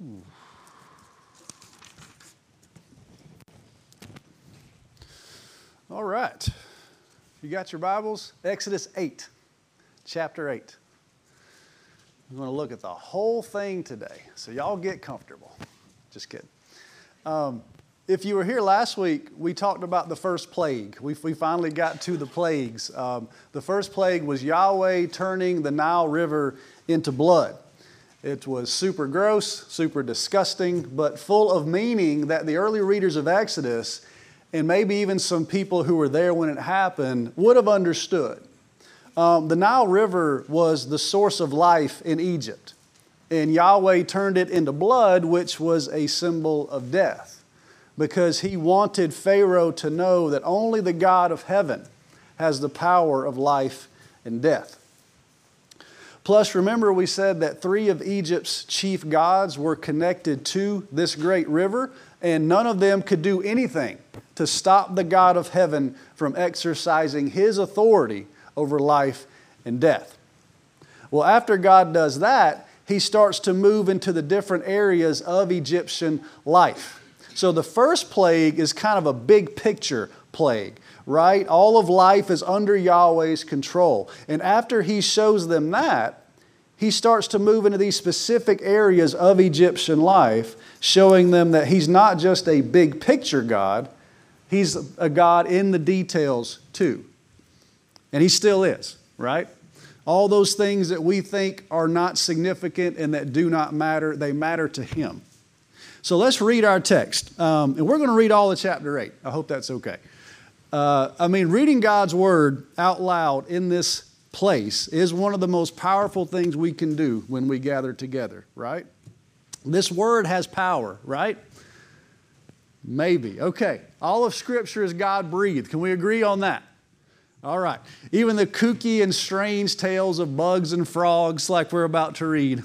All right. You got your Bibles? Exodus 8, chapter 8. We're going to look at the whole thing today, so y'all get comfortable. Just kidding. If you were here last week, we talked about the first plague. We finally got to the plagues. The first plague was Yahweh turning the Nile River into blood. It was super gross, super disgusting, but full of meaning that the early readers of Exodus, and maybe even some people who were there when it happened, would have understood. The Nile River was the source of life in Egypt, and Yahweh turned it into blood, which was a symbol of death, because He wanted Pharaoh to know that only the God of heaven has the power of life and death. Plus, remember we said that 3 of Egypt's chief gods were connected to this great river, and none of them could do anything to stop the God of heaven from exercising His authority over life and death. Well, after God does that, He starts to move into the different areas of Egyptian life. So the first plague is kind of a big picture plague, right? All of life is under Yahweh's control. And after He shows them that, He starts to move into these specific areas of Egyptian life, showing them that He's not just a big picture God, He's a God in the details too. And He still is, right? All those things that we think are not significant and that do not matter, they matter to Him. So let's read our text. And we're going to read all of chapter 8. I hope that's okay. Reading God's Word out loud in this place is one of the most powerful things we can do when we gather together, right? This Word has power, right? Maybe. Okay. All of Scripture is God-breathed. Can we agree on that? All right. Even the kooky and strange tales of bugs and frogs like we're about to read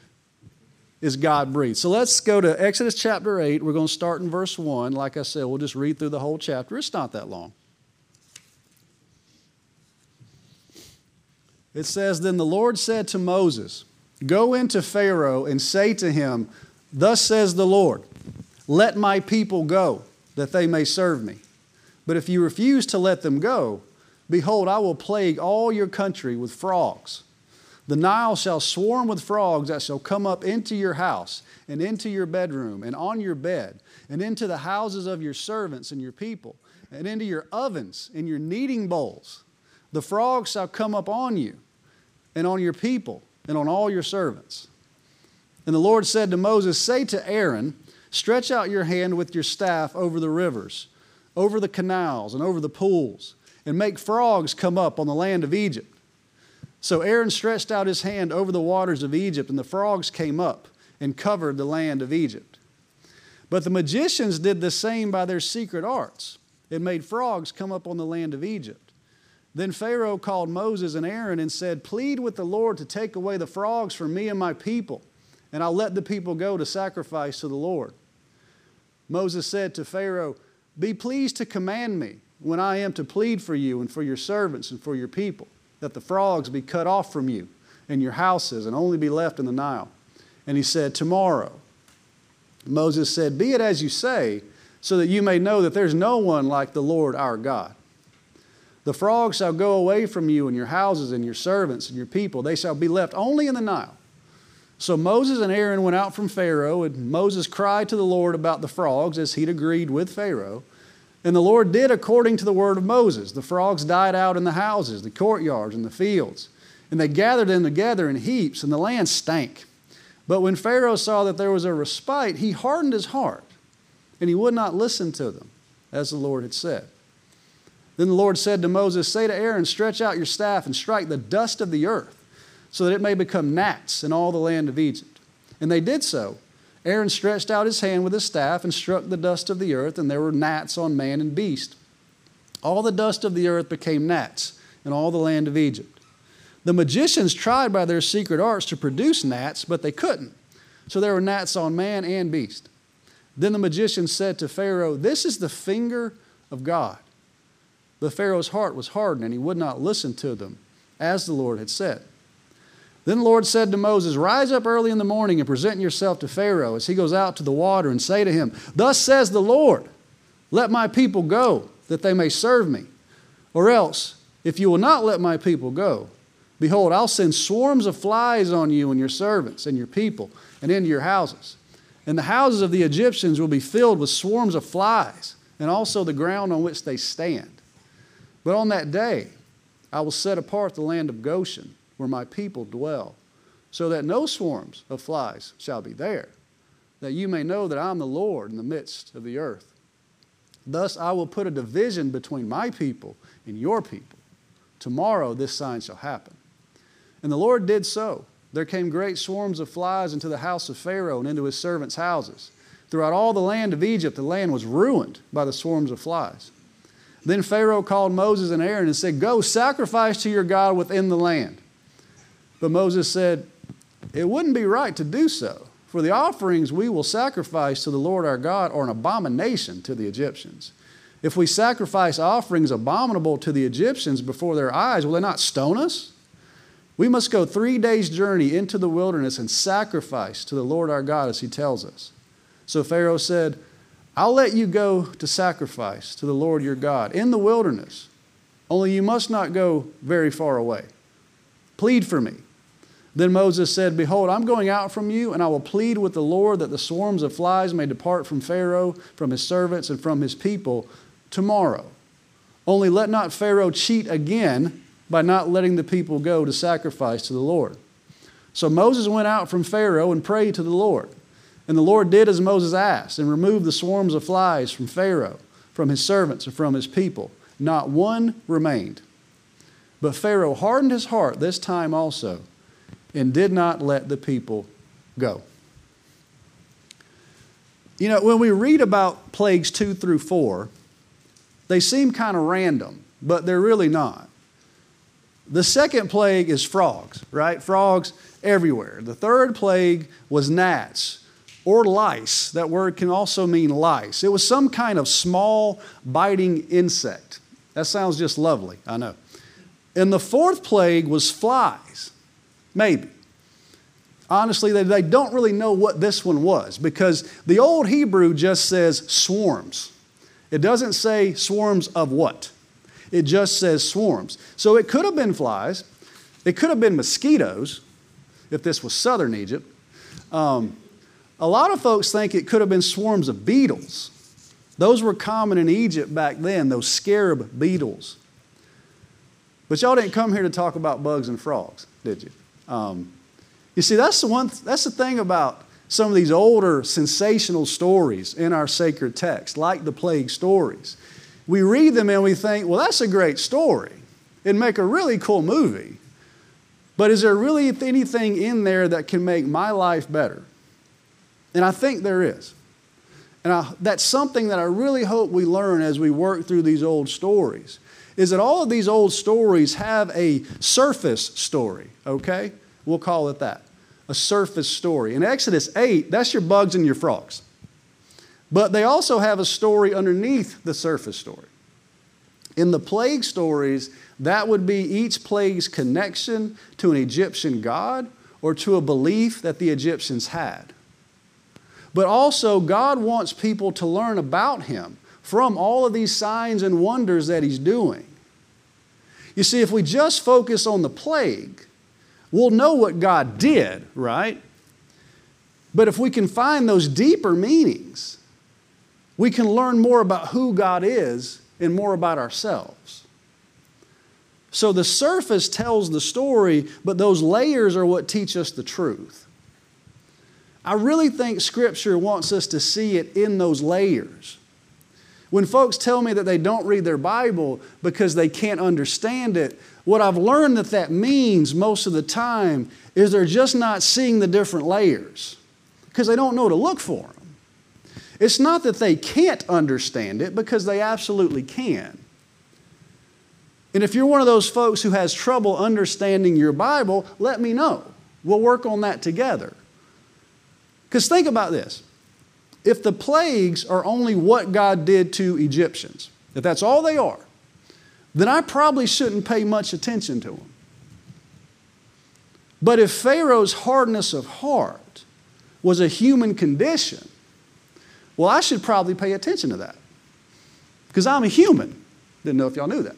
is God-breathed. So let's go to Exodus chapter 8. We're going to start in verse 1. Like I said, we'll just read through the whole chapter. It's not that long. It says, "Then the Lord said to Moses, 'Go into Pharaoh and say to him, Thus says the Lord, let my people go, that they may serve me. But if you refuse to let them go, behold, I will plague all your country with frogs. The Nile shall swarm with frogs that shall come up into your house and into your bedroom and on your bed and into the houses of your servants and your people and into your ovens and your kneading bowls. The frogs shall come up on you and on your people and on all your servants.' And the Lord said to Moses, 'Say to Aaron, stretch out your hand with your staff over the rivers, over the canals, and over the pools, and make frogs come up on the land of Egypt.' So Aaron stretched out his hand over the waters of Egypt, and the frogs came up and covered the land of Egypt. But the magicians did the same by their secret arts, and made frogs come up on the land of Egypt. Then Pharaoh called Moses and Aaron and said, 'Plead with the Lord to take away the frogs from me and my people, and I'll let the people go to sacrifice to the Lord.' Moses said to Pharaoh, 'Be pleased to command me when I am to plead for you and for your servants and for your people, that the frogs be cut off from you and your houses and only be left in the Nile.' And he said, 'Tomorrow.' Moses said, 'Be it as you say, so that you may know that there's no one like the Lord our God. The frogs shall go away from you and your houses and your servants and your people. They shall be left only in the Nile.' So Moses and Aaron went out from Pharaoh, and Moses cried to the Lord about the frogs, as he'd agreed with Pharaoh. And the Lord did according to the word of Moses. The frogs died out in the houses, the courtyards, and the fields. And they gathered them together in heaps, and the land stank. But when Pharaoh saw that there was a respite, he hardened his heart, and he would not listen to them, as the Lord had said. Then the Lord said to Moses, 'Say to Aaron, stretch out your staff and strike the dust of the earth, so that it may become gnats in all the land of Egypt.' And they did so. Aaron stretched out his hand with his staff and struck the dust of the earth, and there were gnats on man and beast. All the dust of the earth became gnats in all the land of Egypt. The magicians tried by their secret arts to produce gnats, but they couldn't. So there were gnats on man and beast. Then the magician said to Pharaoh, 'This is the finger of God.' But Pharaoh's heart was hardened, and he would not listen to them, as the Lord had said. Then the Lord said to Moses, rise up early in the morning and present yourself to Pharaoh as he goes out to the water, and say to him, thus says the Lord, let my people go, that they may serve me. Or else, if you will not let my people go, behold, I'll send swarms of flies on you and your servants and your people and into your houses. And the houses of the Egyptians will be filled with swarms of flies, and also the ground on which they stand. But on that day, I will set apart the land of Goshen, where my people dwell, so that no swarms of flies shall be there, that you may know that I am the Lord in the midst of the earth. Thus I will put a division between my people and your people. Tomorrow this sign shall happen. And the Lord did so. There came great swarms of flies into the house of Pharaoh and into his servants' houses. Throughout all the land of Egypt, the land was ruined by the swarms of flies. Then Pharaoh called Moses and Aaron and said, go, sacrifice to your God within the land. But Moses said, it wouldn't be right to do so, for the offerings we will sacrifice to the Lord our God are an abomination to the Egyptians. If we sacrifice offerings abominable to the Egyptians before their eyes, will they not stone us? We must go 3 days' journey into the wilderness and sacrifice to the Lord our God as he tells us. So Pharaoh said, I'll let you go to sacrifice to the Lord your God in the wilderness, only you must not go very far away. Plead for me. Then Moses said, behold, I'm going out from you, and I will plead with the Lord that the swarms of flies may depart from Pharaoh, from his servants, and from his people tomorrow. Only let not Pharaoh cheat again by not letting the people go to sacrifice to the Lord. So Moses went out from Pharaoh and prayed to the Lord. And the Lord did as Moses asked, and removed the swarms of flies from Pharaoh, from his servants, and from his people. Not one remained. But Pharaoh hardened his heart this time also, and did not let the people go. You know, when we read about plagues 2 through 4, they seem kind of random, but they're really not. The second plague is frogs, right? Frogs everywhere. The third plague was gnats or lice. That word can also mean lice. It was some kind of small biting insect. That sounds just lovely, I know. And the fourth plague was flies. Maybe. Honestly, they don't really know what this one was, because the old Hebrew just says swarms. It doesn't say swarms of what. It just says swarms. So it could have been flies. It could have been mosquitoes, if this was southern Egypt. A lot of folks think it could have been swarms of beetles. Those were common in Egypt back then, those scarab beetles. But y'all didn't come here to talk about bugs and frogs, did you? You see, that's the thing about some of these older sensational stories in our sacred text, like the plague stories. We read them and we think, well, that's a great story. It'd make a really cool movie. But is there really anything in there that can make my life better? And I think there is. And that's something that I really hope we learn as we work through these old stories, is that all of these old stories have a surface story, okay? We'll call it that, a surface story. In Exodus 8, that's your bugs and your frogs. But they also have a story underneath the surface story. In the plague stories, that would be each plague's connection to an Egyptian god or to a belief that the Egyptians had. But also, God wants people to learn about Him from all of these signs and wonders that He's doing. You see, if we just focus on the plague, we'll know what God did, right? But if we can find those deeper meanings, we can learn more about who God is and more about ourselves. So the surface tells the story, but those layers are what teach us the truth. I really think Scripture wants us to see it in those layers. When folks tell me that they don't read their Bible because they can't understand it, what I've learned that means most of the time is they're just not seeing the different layers because they don't know to look for them. It's not that they can't understand it, because they absolutely can. And if you're one of those folks who has trouble understanding your Bible, let me know. We'll work on that together. Because think about this. If the plagues are only what God did to Egyptians, if that's all they are, then I probably shouldn't pay much attention to them. But if Pharaoh's hardness of heart was a human condition, well, I should probably pay attention to that. Because I'm a human. Didn't know if y'all knew that.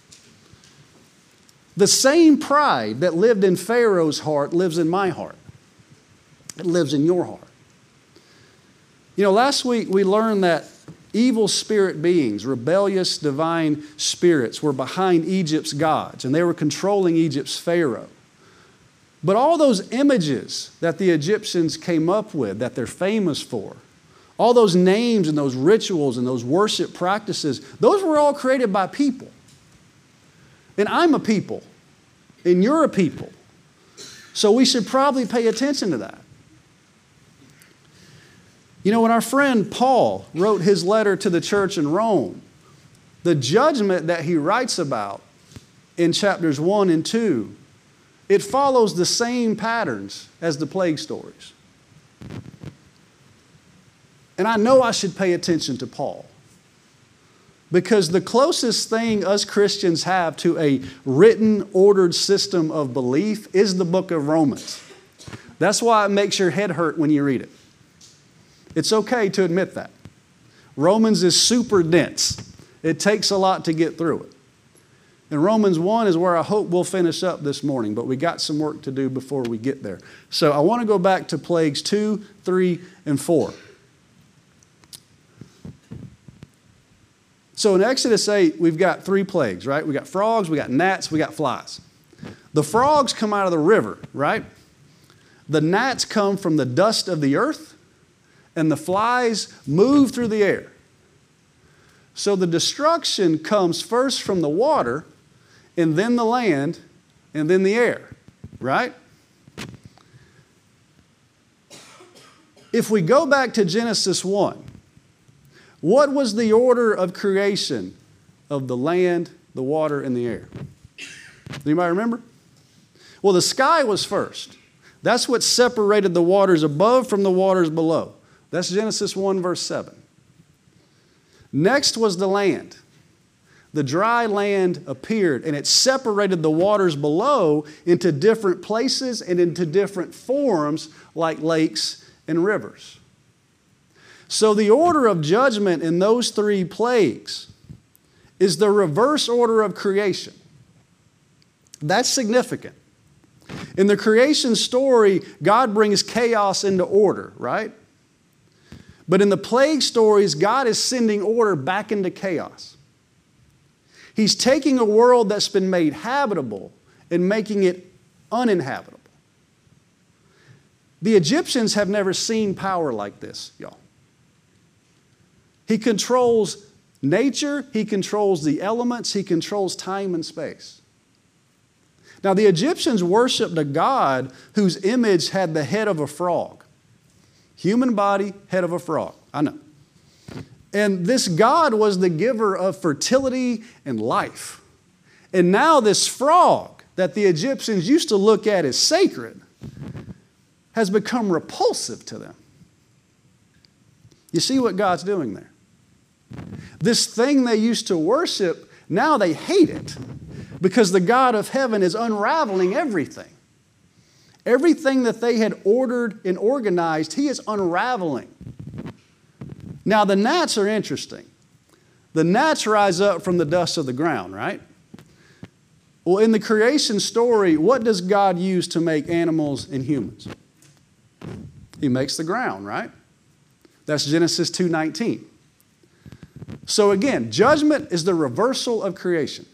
The same pride that lived in Pharaoh's heart lives in my heart. It lives in your heart. You know, last week we learned that evil spirit beings, rebellious divine spirits, were behind Egypt's gods, and they were controlling Egypt's Pharaoh. But all those images that the Egyptians came up with, that they're famous for, all those names and those rituals and those worship practices, those were all created by people. And I'm a people, and you're a people. So we should probably pay attention to that. You know, when our friend Paul wrote his letter to the church in Rome, the judgment that he writes about in chapters 1 and 2, it follows the same patterns as the plague stories. And I know I should pay attention to Paul, because the closest thing us Christians have to a written, ordered system of belief is the book of Romans. That's why it makes your head hurt when you read it. It's okay to admit that. Romans is super dense. It takes a lot to get through it. And Romans 1 is where I hope we'll finish up this morning, but we got some work to do before we get there. So I want to go back to plagues 2, 3, and 4. So in Exodus 8, we've got 3 plagues, right? We got frogs, we got gnats, we got flies. The frogs come out of the river, right? The gnats come from the dust of the earth, and the flies move through the air. So the destruction comes first from the water, and then the land, and then the air, right? If we go back to Genesis 1, what was the order of creation of the land, the water, and the air? Does anybody remember? Well, the sky was first. That's what separated the waters above from the waters below. That's Genesis 1, verse 7. Next was the land. The dry land appeared, and it separated the waters below into different places and into different forms, like lakes and rivers. So the order of judgment in those 3 plagues is the reverse order of creation. That's significant. In the creation story, God brings chaos into order, right? But in the plague stories, God is sending order back into chaos. He's taking a world that's been made habitable and making it uninhabitable. The Egyptians have never seen power like this, y'all. He controls nature, He controls the elements, He controls time and space. Now, the Egyptians worshiped a god whose image had the head of a frog. Human body, head of a frog. I know. And this God was the giver of fertility and life. And now this frog that the Egyptians used to look at as sacred has become repulsive to them. You see what God's doing there? This thing they used to worship, now they hate it because the God of heaven is unraveling everything. Everything that they had ordered and organized, He is unraveling. Now, the gnats are interesting. The gnats rise up from the dust of the ground, right? Well, in the creation story, what does God use to make animals and humans? He makes the ground, right? That's Genesis 2:19. So again, judgment is the reversal of creation.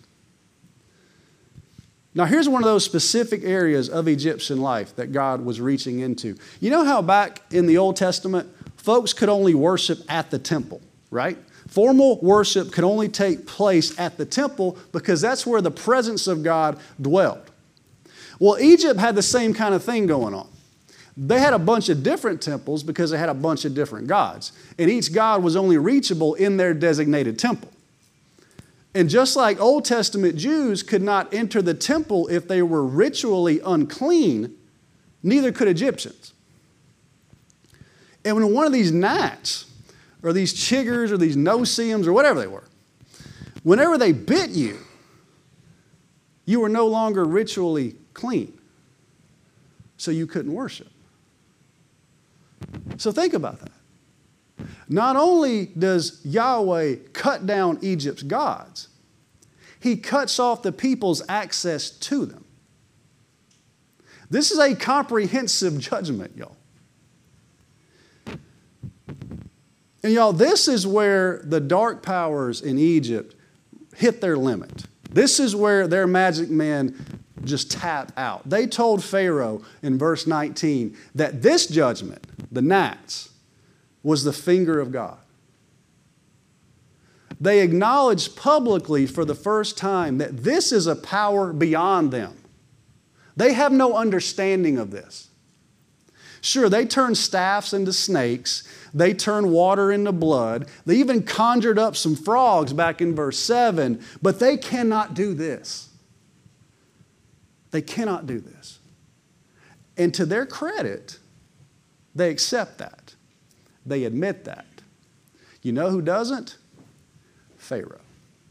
Now, here's one of those specific areas of Egyptian life that God was reaching into. You know how back in the Old Testament, folks could only worship at the temple, right? Formal worship could only take place at the temple because that's where the presence of God dwelled. Well, Egypt had the same kind of thing going on. They had a bunch of different temples because they had a bunch of different gods. And each god was only reachable in their designated temple. And just like Old Testament Jews could not enter the temple if they were ritually unclean, neither could Egyptians. And when one of these gnats, or these chiggers, or these no-see-ums, or whatever they were, whenever they bit you, you were no longer ritually clean. so you couldn't worship. So think about that. Not only does Yahweh cut down Egypt's gods, he cuts off the people's access to them. This is a comprehensive judgment, y'all. And y'all, this is where the dark powers in Egypt hit their limit. This is where their magic men just tap out. They told Pharaoh in verse 19 that this judgment, the gnats, was the finger of God. They acknowledged publicly for the first time that this is a power beyond them. They have no understanding of this. Sure, they turned staffs into snakes. They turned water into blood. They even conjured up some frogs back in verse 7, but they cannot do this. They cannot do this. And to their credit, they accept that. They admit that. You know who doesn't? Pharaoh.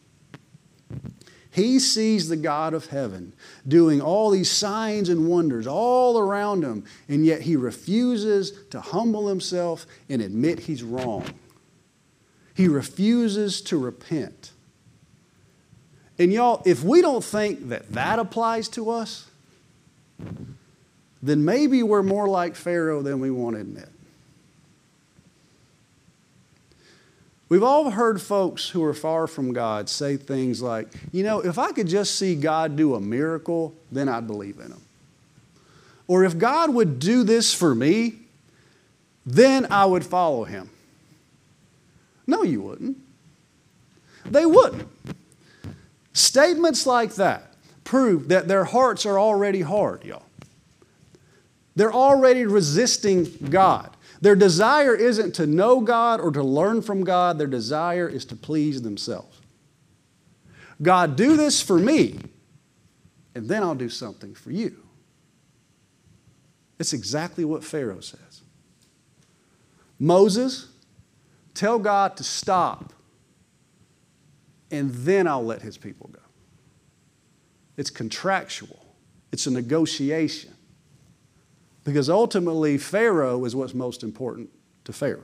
He sees the God of heaven doing all these signs and wonders all around him, and yet he refuses to humble himself and admit he's wrong. He refuses to repent. And y'all, if we don't think that that applies to us, then maybe we're more like Pharaoh than we want to admit. We've all heard folks who are far from God say things like, you know, if I could just see God do a miracle, then I'd believe in him. Or if God would do this for me, then I would follow him. No, you wouldn't. They wouldn't. Statements like that prove that their hearts are already hard, y'all. They're already resisting God. Their desire isn't to know God or to learn from God. Their desire is to please themselves. God, do this for me, and then I'll do something for you. It's exactly what Pharaoh says. Moses, tell God to stop, and then I'll let his people go. It's contractual. It's a negotiation. Because ultimately, Pharaoh is what's most important to Pharaoh.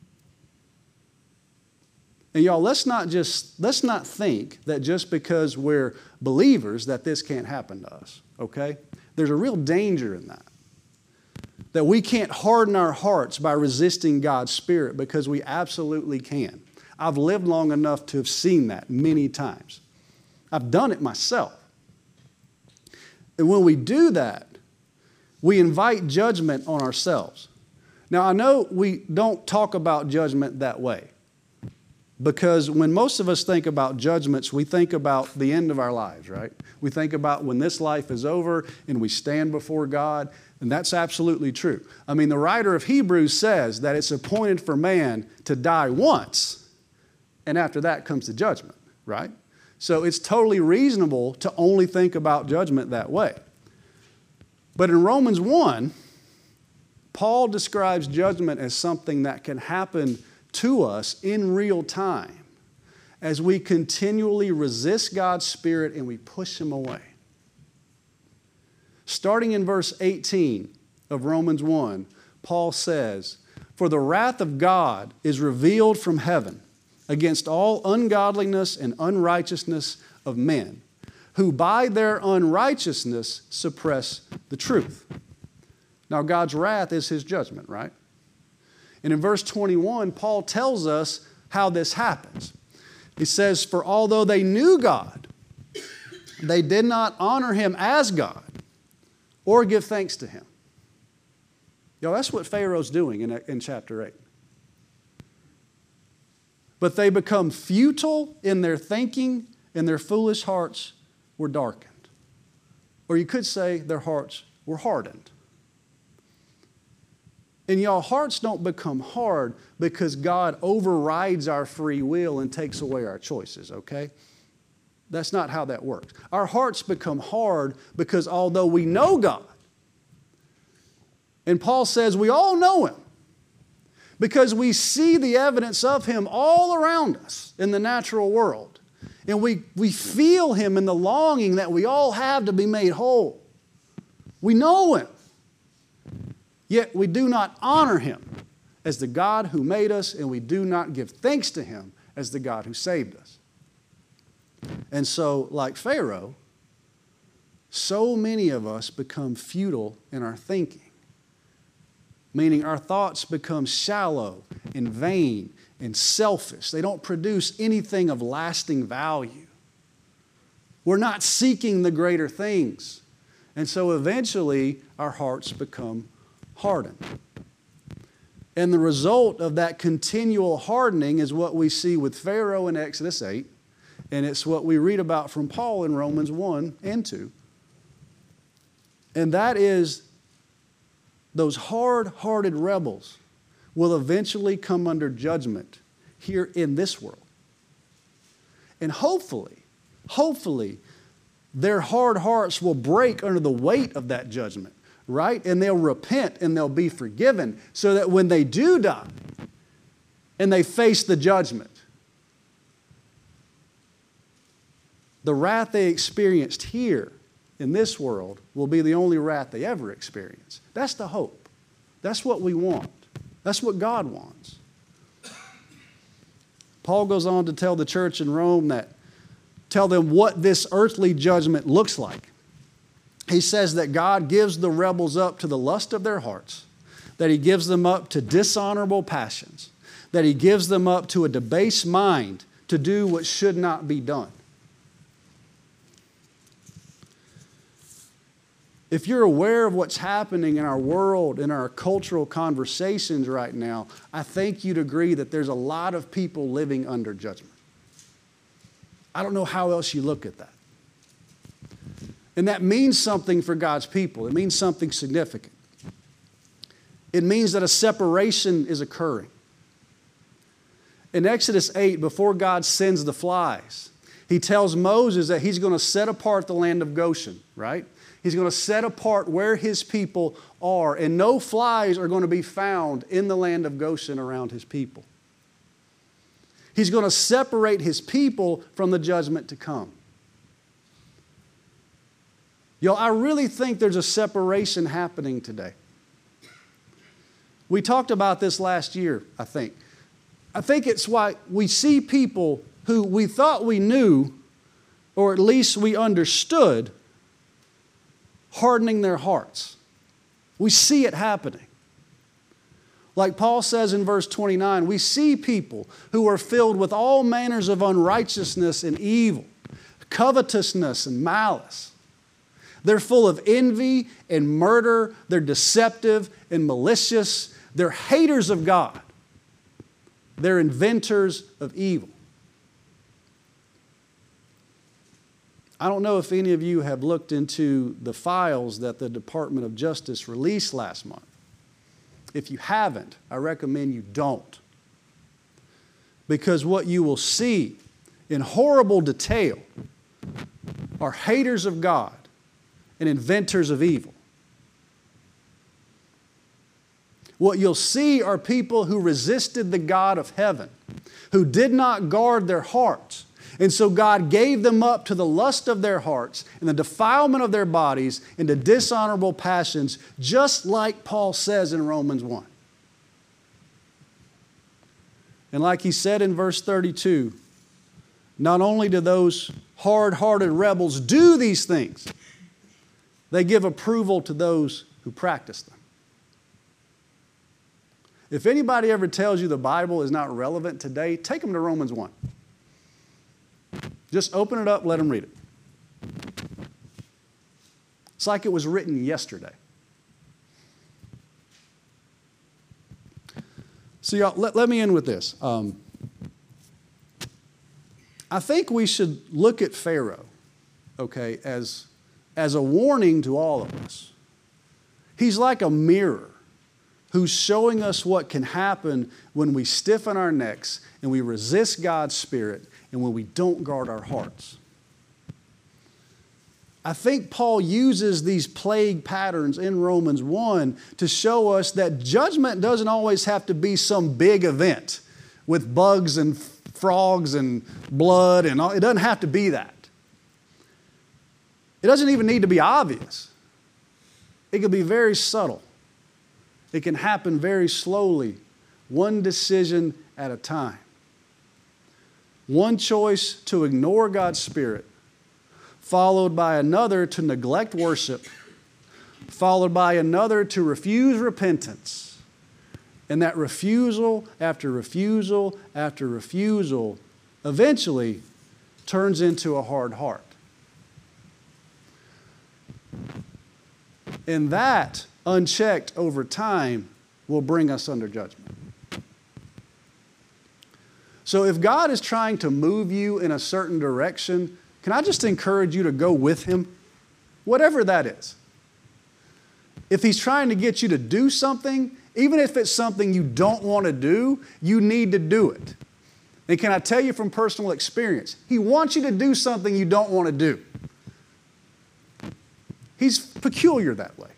And y'all, let's not think that just because we're believers that this can't happen to us, okay? There's a real danger in that. That we can't harden our hearts by resisting God's Spirit, because we absolutely can. I've lived long enough to have seen that many times. I've done it myself. And when we do that, we invite judgment on ourselves. Now, I know we don't talk about judgment that way, because when most of us think about judgments, we think about the end of our lives, right? We think about when this life is over and we stand before God, and that's absolutely true. I mean, the writer of Hebrews says that it's appointed for man to die once, and after that comes the judgment, right? So it's totally reasonable to only think about judgment that way. But in Romans 1, Paul describes judgment as something that can happen to us in real time as we continually resist God's Spirit and we push him away. Starting in verse 18 of Romans 1, Paul says, "For the wrath of God is revealed from heaven against all ungodliness and unrighteousness of men, who by their unrighteousness suppress the truth." Now, God's wrath is his judgment, right? And in verse 21, Paul tells us how this happens. He says, "For although they knew God, they did not honor him as God or give thanks to him." Y'all, that's what Pharaoh's doing in chapter 8. But they become futile in their thinking, and their foolish hearts were darkened. Or you could say their hearts were hardened. And y'all, hearts don't become hard because God overrides our free will and takes away our choices, okay? That's not how that works. Our hearts become hard because although we know God, and Paul says we all know him, because we see the evidence of him all around us in the natural world, and we feel him in the longing that we all have to be made whole. We know him. Yet we do not honor him as the God who made us, and we do not give thanks to him as the God who saved us. And so, like Pharaoh, so many of us become futile in our thinking, meaning our thoughts become shallow and vain and selfish. They don't produce anything of lasting value. We're not seeking the greater things. And so eventually our hearts become hardened. And the result of that continual hardening is what we see with Pharaoh in Exodus 8, and it's what we read about from Paul in Romans 1 and 2. And that is those hard-hearted rebels will eventually come under judgment here in this world. And hopefully, their hard hearts will break under the weight of that judgment, right? And they'll repent and they'll be forgiven so that when they do die and they face the judgment, the wrath they experienced here in this world will be the only wrath they ever experience. That's the hope. That's what we want. That's what God wants. Paul goes on to tell the church in Rome tell them what this earthly judgment looks like. He says that God gives the rebels up to the lust of their hearts, that he gives them up to dishonorable passions, that he gives them up to a debased mind to do what should not be done. If you're aware of what's happening in our world, in our cultural conversations right now, I think you'd agree that there's a lot of people living under judgment. I don't know how else you look at that. And that means something for God's people. It means something significant. It means that a separation is occurring. In Exodus 8, before God sends the flies, he tells Moses that he's going to set apart the land of Goshen, right? He's going to set apart where his people are, and no flies are going to be found in the land of Goshen around his people. He's going to separate his people from the judgment to come. Y'all, I really think there's a separation happening today. We talked about this last year, I think. I think it's why we see people who we thought we knew, or at least we understood, hardening their hearts. We see it happening. Like Paul says in verse 29, we see people who are filled with all manners of unrighteousness and evil, covetousness and malice. They're full of envy and murder. They're deceptive and malicious. They're haters of God. They're inventors of evil. I don't know if any of you have looked into the files that the Department of Justice released last month. If you haven't, I recommend you don't. Because what you will see in horrible detail are haters of God and inventors of evil. What you'll see are people who resisted the God of heaven, who did not guard their hearts. And so God gave them up to the lust of their hearts and the defilement of their bodies into dishonorable passions, just like Paul says in Romans 1. And like he said in verse 32, not only do those hard-hearted rebels do these things, they give approval to those who practice them. If anybody ever tells you the Bible is not relevant today, take them to Romans 1. Just open it up, let them read it. It's like it was written yesterday. So y'all, let me end with this. I think we should look at Pharaoh, okay, as a warning to all of us. He's like a mirror who's showing us what can happen when we stiffen our necks and we resist God's Spirit and when we don't guard our hearts. I think Paul uses these plague patterns in Romans 1 to show us that judgment doesn't always have to be some big event with bugs and frogs and blood and all. It doesn't have to be that. It doesn't even need to be obvious. It can be very subtle. It can happen very slowly, one decision at a time. One choice to ignore God's Spirit, followed by another to neglect worship, followed by another to refuse repentance. And that refusal after refusal after refusal eventually turns into a hard heart. And that, unchecked over time, will bring us under judgment. So if God is trying to move you in a certain direction, can I just encourage you to go with Him? Whatever that is. If He's trying to get you to do something, even if it's something you don't want to do, you need to do it. And can I tell you from personal experience, He wants you to do something you don't want to do. He's peculiar that way.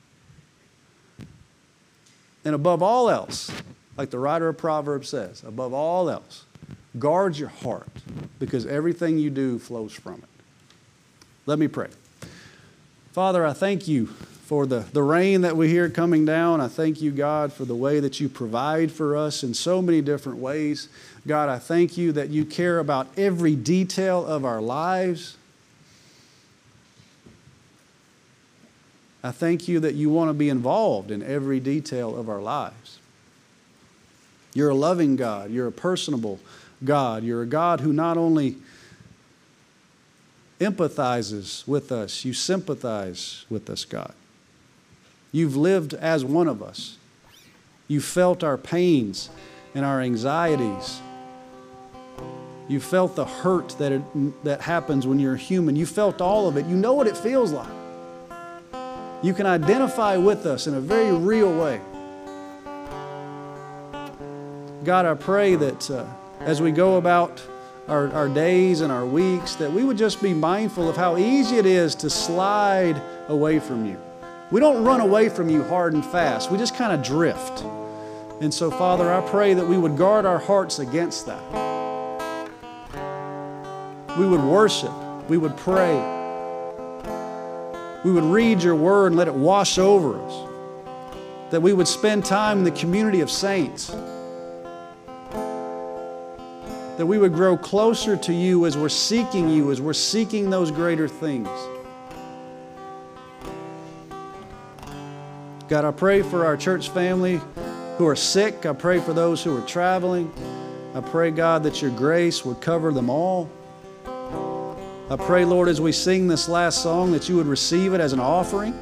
And above all else, like the writer of Proverbs says, above all else, guard your heart, because everything you do flows from it. Let me pray. Father, I thank you for the rain that we hear coming down. I thank you, God, for the way that you provide for us in so many different ways. God, I thank you that you care about every detail of our lives. I thank you that you want to be involved in every detail of our lives. You're a loving God. You're a personable God. You're a God who not only empathizes with us, you sympathize with us, God. You've lived as one of us. You felt our pains and our anxieties. You felt the hurt that happens when you're human. You felt all of it. You know what it feels like. You can identify with us in a very real way. God, I pray that as we go about our days and our weeks, that we would just be mindful of how easy it is to slide away from you. We don't run away from you hard and fast. We just kind of drift. And so, Father, I pray that we would guard our hearts against that. We would worship. We would pray. We would read your word and let it wash over us. That we would spend time in the community of saints. That we would grow closer to you as we're seeking those greater things. God, I pray for our church family who are sick. I pray for those who are traveling. I pray, God, that your grace would cover them all. I pray, Lord, as we sing this last song, that you would receive it as an offering.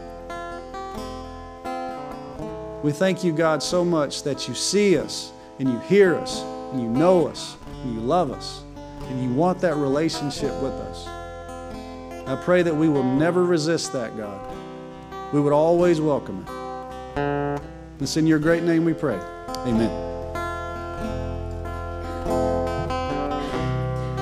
We thank you, God, so much that you see us and you hear us and you know us and you love us and you want that relationship with us. I pray that we will never resist that, God. We would always welcome it. It's in your great name we pray. Amen.